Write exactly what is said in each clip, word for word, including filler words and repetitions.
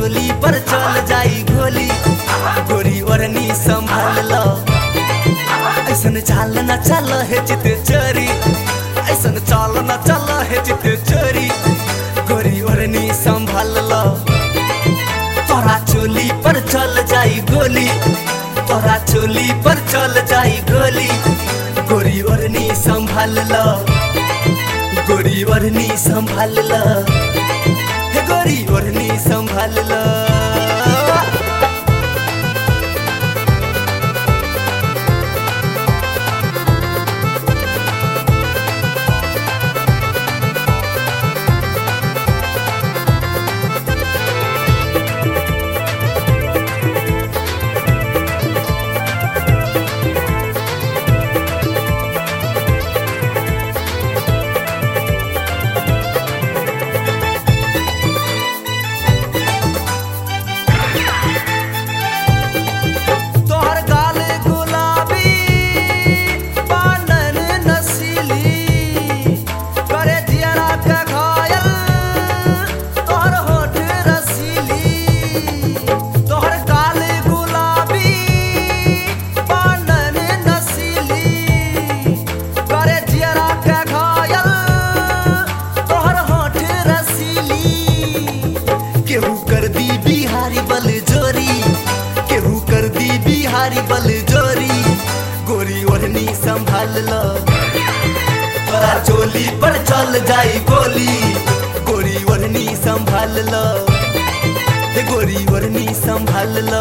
चोली पर चल जाई गोली, गोरी ओढ़नी संभाल लो। ऐसन चाल न चल है चित चोरी, ऐसन चाल न चल है चित चोरी, गोरी ओढ़नी संभाल लो। तोरा चोली पर चल जाई गोली, तोरा चोली पर चल जाई गोली, गोरी ओढ़नी संभाल लो, गोरी ओढ़नी संभाल लो, हे गोरी ओढ़नी संभाल लो। बल जोरी, गोरी ओढ़नी संभाल लो। तोरा चोली पर चल जाई गोली, गोरी ओढ़नी संभाल लो, हे गोरी ओढ़नी संभाल लो।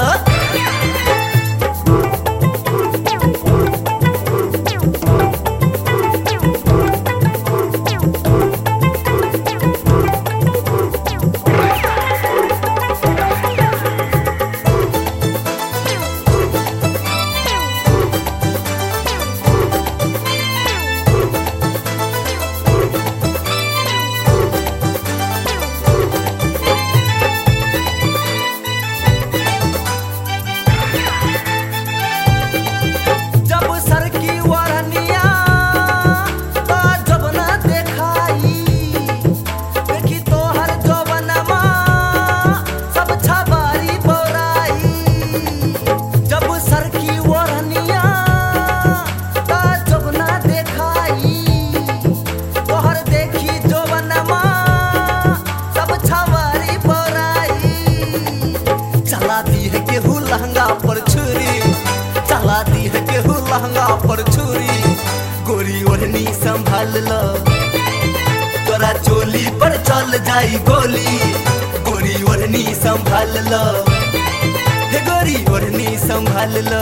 पर छुरी चलाती है केहू लहंगा पर छुरी, गोरी ओढ़नी संभाल लो। तोरा चोली पर चल जाई गोली, गोरी ओढ़नी संभाल लो, हे गोरी ओढ़नी संभाल लो।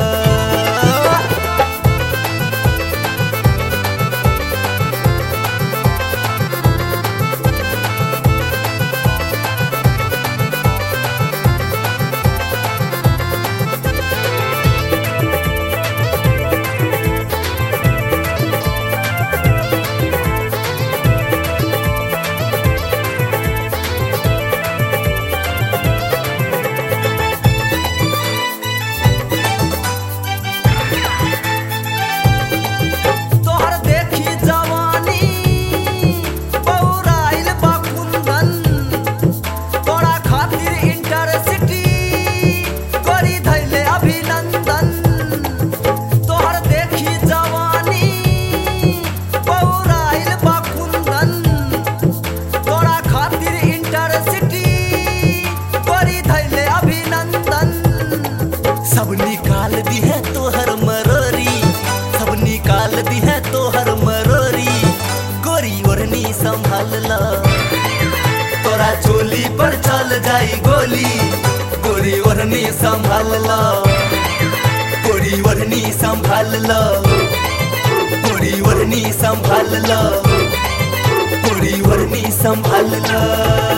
सब निकाल दी है तोहर मरोरी, सब निकाल दी है तोहर मरोरी, गोरी ओढ़नी संभाल लो। तोरा चोली पर चल जाई गोली, गोरी ओढ़नी संभाल लो, गोरी ओढ़नी संभाल लो, गोरी ओढ़नी संभाल लो, गोरी ओढ़नी संभाल लो।